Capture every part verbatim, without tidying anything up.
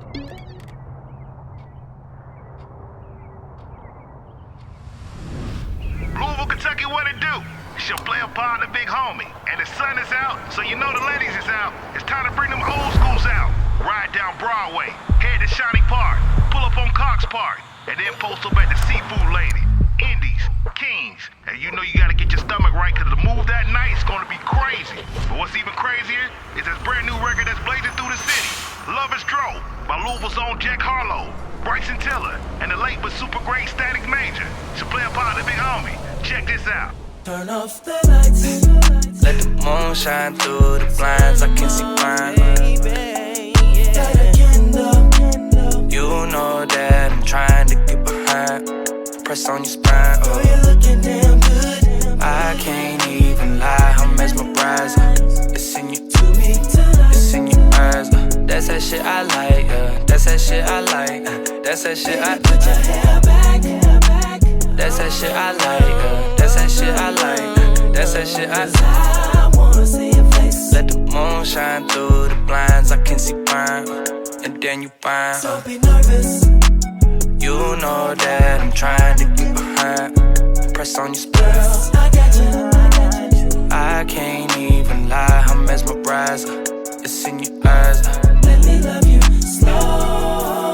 Louisville, Kentucky, what it do? It's your player partner, Big Homie. And the sun is out, so you know the ladies is out. It's time to bring them old schools out. Ride down Broadway, head to Shawnee Park, pull up on Cox Park, and then post up at the Seafood Lady, Indies, Kings. And you know you gotta get your stomach right, cause the move that night is gonna be crazy. But what's even crazier is this brand new record that's blazing through the city. Love is Dro by Louisville's own Jack Harlow, Bryson Tiller, and the late but super great Static Major. It's your player partner, Big Homie. Check this out. Turn off the lights. Let the moon shine through the blinds. I can see fine. Light a candle. You know that I'm trying to get behind. Press on your spine. Oh, you're looking damn good. I can't even lie. I'm mesmerized. It's in you, To me tonight. it's in your eyes. That's that shit I like. Uh, that's that shit I like. Uh, that's that shit I. Put your hair back, hair back. That's that shit I like. Uh, that's that shit I like. Uh, that's that shit I. I wanna see your face. Let the moon shine through the blinds. I can see fine. And then you find. Don't be nervous. You know that I'm trying to get behind. Press on your spine. Girl, I got you, I got you. I can't even lie, I'm mesmerized. It's in your eyes. Let me love you slow.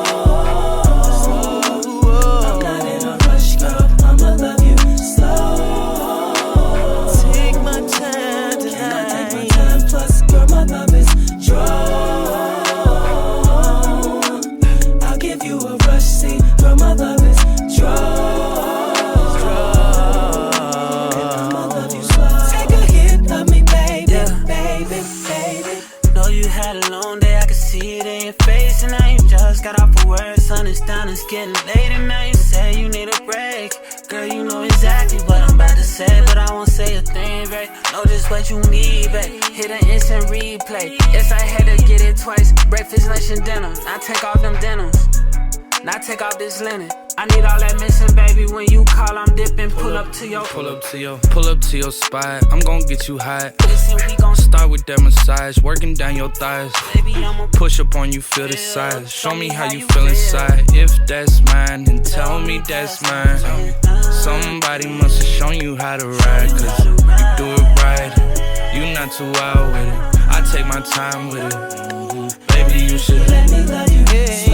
I'm not in a rush, girl. I'ma love you slow. Take my time tonight. Can I take my time? Plus, girl, my love is strong. I'll give you a rush, see. Girl, my love is strong. I'ma love you slow. Take a hit, love me, baby, baby, baby. Know you had a long day, I can see it in your face. And now you just got off of work, sun is down, it's getting late. And now you say you need a break. Girl, you know exactly what I'm about to say, but I won't say a thing, babe. Know just what you need, babe. Hit an instant replay. Yes, I had to get it twice. Breakfast, lunch, and dinner. Now take off them denims. Now take off this linen. I need all that missing, baby. When you call, I'm dipping. Pull up to your. Pull up to your, pull up to your spot. I'm gon' get you hot. Listen, we gon' Start with that massage, working down your thighs. baby, I'ma Push up on you, feel the size. Show me how you feel inside. If that's mine, then tell me that's mine. Somebody must have shown you how to ride, cause you do it right. You not too wild with it. I take my time with it. Baby, you should Let me love you slow.